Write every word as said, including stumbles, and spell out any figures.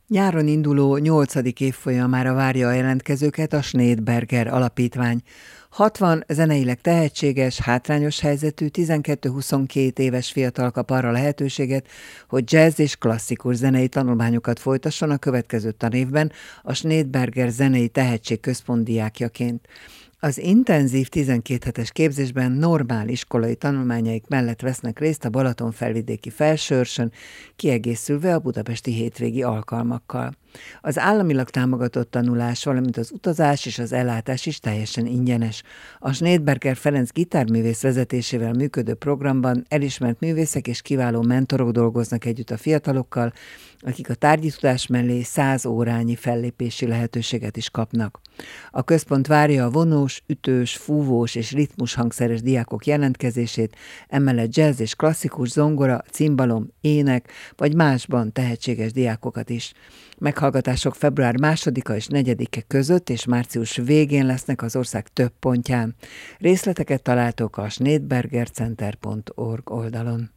Nyáron induló nyolcadik évfolyamára várja a jelentkezőket a Schneidberger Alapítvány. hatvan zeneileg tehetséges, hátrányos helyzetű tizenkettő-huszonkét éves fiatal kap arra lehetőséget, hogy jazz és klasszikus zenei tanulmányokat folytasson a következő tanévben a Schneidberger Zenei Tehetségközpont diákjaként. Az intenzív tizenkét hetes képzésben normál iskolai tanulmányaik mellett vesznek részt a Balatonfelvidéki Felsőörsön, kiegészülve a budapesti hétvégi alkalmakkal. Az államilag támogatott tanulás, valamint az utazás és az ellátás is teljesen ingyenes. A Schneidberger Ferenc gitárművész vezetésével működő programban elismert művészek és kiváló mentorok dolgoznak együtt a fiatalokkal, akik a tárgyi tudás mellé száz órányi fellépési lehetőséget is kapnak. A központ várja a vonós, ütős, fúvós és ritmus hangszeres diákok jelentkezését, emellett jazz és klasszikus zongora, cimbalom, ének vagy másban tehetséges diákokat is. Meghallgatások február másodika és negyedike között és március végén lesznek az ország több pontján. Részleteket találtok a schneidbergercenter pont org oldalon.